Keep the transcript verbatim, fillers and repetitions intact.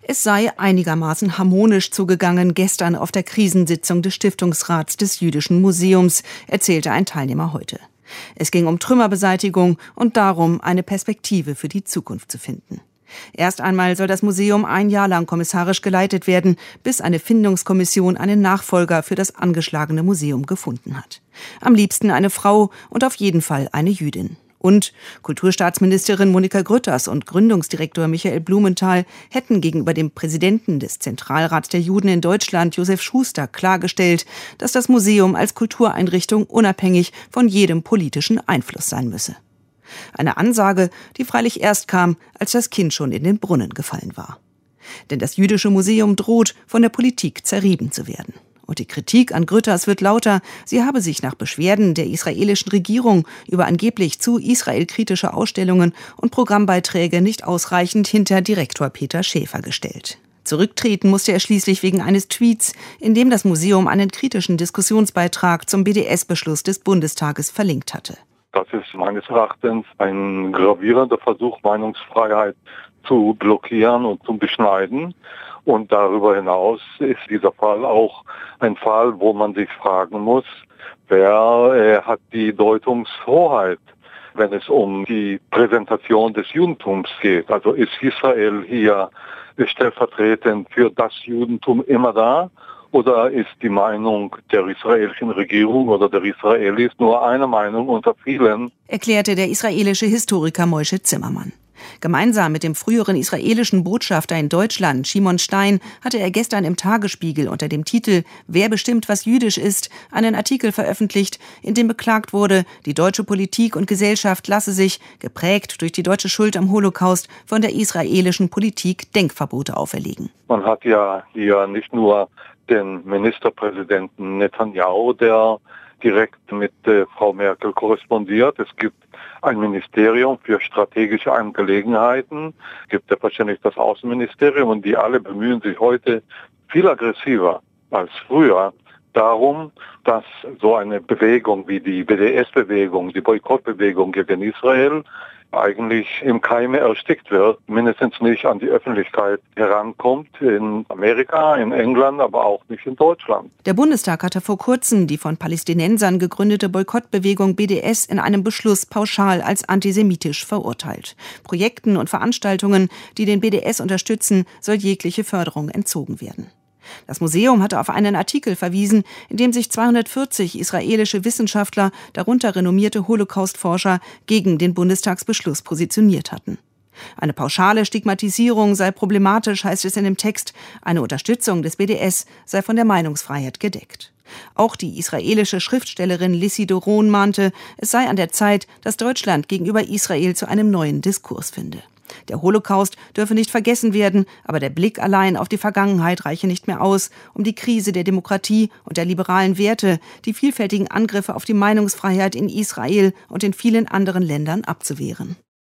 Es sei einigermaßen harmonisch zugegangen gestern auf der Krisensitzung des Stiftungsrats des Jüdischen Museums, erzählte ein Teilnehmer heute. Es ging um Trümmerbeseitigung und darum, eine Perspektive für die Zukunft zu finden. Erst einmal soll das Museum ein Jahr lang kommissarisch geleitet werden, bis eine Findungskommission einen Nachfolger für das angeschlagene Museum gefunden hat. Am liebsten eine Frau und auf jeden Fall eine Jüdin. Und Kulturstaatsministerin Monika Grütters und Gründungsdirektor Michael Blumenthal hätten gegenüber dem Präsidenten des Zentralrats der Juden in Deutschland, Josef Schuster, klargestellt, dass das Museum als Kultureinrichtung unabhängig von jedem politischen Einfluss sein müsse. Eine Ansage, die freilich erst kam, als das Kind schon in den Brunnen gefallen war. Denn das Jüdische Museum droht, von der Politik zerrieben zu werden. Und die Kritik an Grütters wird lauter, sie habe sich nach Beschwerden der israelischen Regierung über angeblich zu Israel kritische Ausstellungen und Programmbeiträge nicht ausreichend hinter Direktor Peter Schäfer gestellt. Zurücktreten musste er schließlich wegen eines Tweets, in dem das Museum einen kritischen Diskussionsbeitrag zum B D S-Beschluss des Bundestages verlinkt hatte. Das ist meines Erachtens ein gravierender Versuch, Meinungsfreiheit zu blockieren und zu beschneiden. Und darüber hinaus ist dieser Fall auch ein Fall, wo man sich fragen muss, wer äh, hat die Deutungshoheit, wenn es um die Präsentation des Judentums geht. Also ist Israel hier stellvertretend für das Judentum immer da? Oder ist die Meinung der israelischen Regierung oder der Israelis nur eine Meinung unter vielen? Erklärte der israelische Historiker Moshe Zimmermann. Gemeinsam mit dem früheren israelischen Botschafter in Deutschland, Shimon Stein, hatte er gestern im Tagesspiegel unter dem Titel »Wer bestimmt, was jüdisch ist?« einen Artikel veröffentlicht, in dem beklagt wurde, die deutsche Politik und Gesellschaft lasse sich, geprägt durch die deutsche Schuld am Holocaust, von der israelischen Politik Denkverbote auferlegen. Man hat ja hier nicht nur den Ministerpräsidenten Netanyahu, der direkt mit äh, Frau Merkel korrespondiert. Es gibt ein Ministerium für strategische Angelegenheiten, es gibt selbstverständlich das Außenministerium und die alle bemühen sich heute viel aggressiver als früher darum, dass so eine Bewegung wie die B D S-Bewegung, die Boykottbewegung gegen Israel eigentlich im Keime erstickt wird, mindestens nicht an die Öffentlichkeit herankommt, in Amerika, in England, aber auch nicht in Deutschland. Der Bundestag hatte vor kurzem die von Palästinensern gegründete Boykottbewegung B D S in einem Beschluss pauschal als antisemitisch verurteilt. Projekten und Veranstaltungen, die den B D S unterstützen, soll jegliche Förderung entzogen werden. Das Museum hatte auf einen Artikel verwiesen, in dem sich zweihundertvierzig israelische Wissenschaftler, darunter renommierte Holocaust-Forscher, gegen den Bundestagsbeschluss positioniert hatten. Eine pauschale Stigmatisierung sei problematisch, heißt es in dem Text. Eine Unterstützung des B D S sei von der Meinungsfreiheit gedeckt. Auch die israelische Schriftstellerin Lissi Doron mahnte, es sei an der Zeit, dass Deutschland gegenüber Israel zu einem neuen Diskurs finde. Der Holocaust dürfe nicht vergessen werden, aber der Blick allein auf die Vergangenheit reiche nicht mehr aus, um die Krise der Demokratie und der liberalen Werte, die vielfältigen Angriffe auf die Meinungsfreiheit in Israel und in vielen anderen Ländern abzuwehren.